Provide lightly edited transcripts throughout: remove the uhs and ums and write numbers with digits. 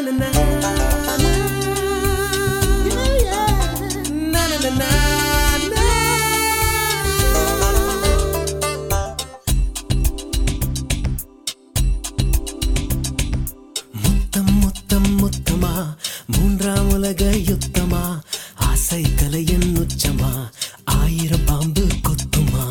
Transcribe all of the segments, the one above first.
மூன்றாம் உலக யுத்தமா ஆசை கலையின் உச்சமா ஆயிரம் பாம்பு கொத்துமா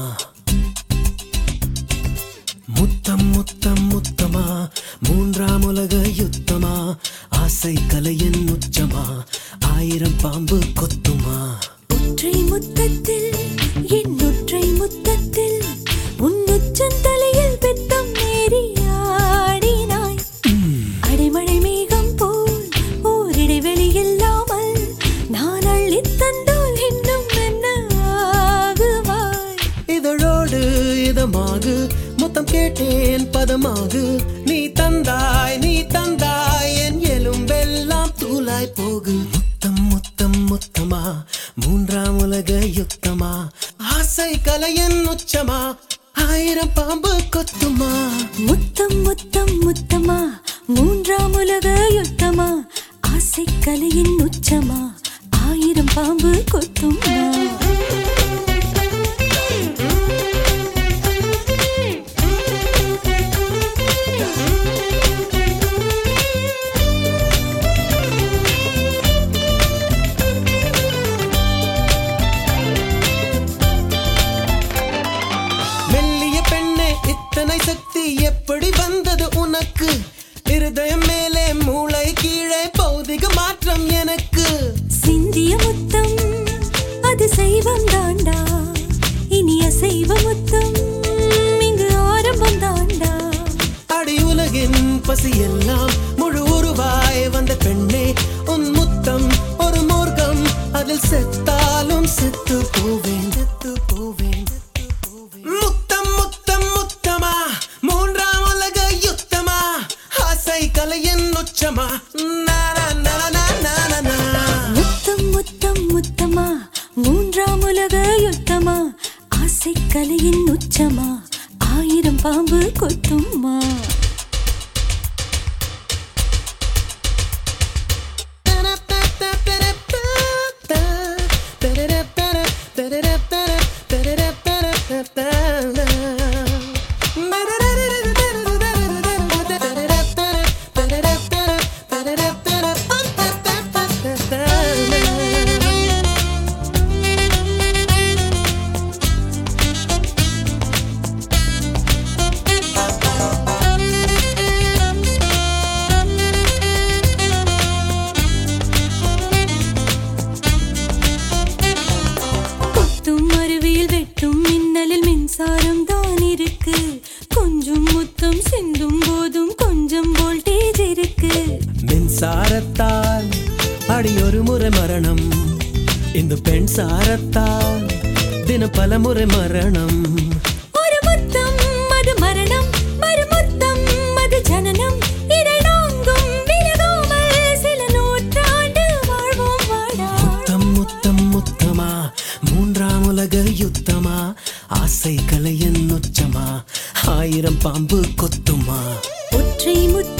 முத்தம் முத்தம் முத்தமா மூன்றாம் உலக யுத்தமா ஆசை கலையின் உச்சமா ஆயிரம் பாம்பு கொத்துமா ஒற்றை முத்தத்தில் என் ஒற்றை முத்தத்தில் உன்னுச்சன் தலையில் பெத்தம் ஏறி ஆடினாய் அடைமழை மேகம் போல் ஓரிடைவெளி இல்லாமல் நான் அள்ளித் தந்தால் இன்னும் என்ன ஆகுவாய் இதழோடு இதமாகு முத்தம் கேட்டேன் பதமாகு நீ தந்தாய் என் எலும்பெல்லாம் தூளாய் போகு முத்தம் முத்தம் முத்தமா மூன்றாம் உலக யுத்தமா ஆசை கலையின் உச்சமா ஆயிரம் பாம்பு கொத்துமா முத்தம் முத்தம் முத்தமா மூன்றாம் உலக யுத்தமா ஆசை கலையின் உச்சமா ஆயிரம் பாம்பு கொத்துமா இத்தனை சக்தி எப்படி வந்தது உனக்கு இருதயம் மேலே மூளை கீழே பௌதிக மாற்றம் எனக்கு சிந்திய முத்தம் அது செய்வம் தாண்டா இனி அசைவ முத்தம் இங்கு ஆரம்பம் தாண்டா அடி உலகின் பசி எல்லாம் முழு உருவாய் வந்த பெண்ணே உன் முத்தம் ஒரு மூர்க்கம் அதில் செத்தாலும் செத்து போவேன் முத்தம் முத்தம் முத்தமா மூன்றாம் உலக யுத்தமா ஆசை கலையின் உச்சமா முத்தம் முத்தம் முத்தமா மூன்றாம் உலக யுத்தமா ஆசை கலையின் உச்சமா ஆயிரம் பாம்பு கொத்துமா மின்சாரம் தான் இருக்கு கொஞ்சம் முத்தம் சிந்தும் போதும் கொஞ்சம் வோல்டேஜ் இருக்கு மின்சாரத்தால் அடி ஒரு முறை மரணம் இந்த பெண் சாரத்தால் தின பல முறை மரணம் ஒரு முத்தம் அது மரணம் மறு முத்தம் அது ஜனனம் இதை நான்கும் விலகாமல் சில நூற்றாண்டு வாழ்வோம் வாடா முத்தம் முத்தம் முத்தமா மூன்றாம் உலக யுத்தமா ஆசை கலையின் உச்சமா ஆயிரம் பாம்பு கொத்துமா ஒற்றை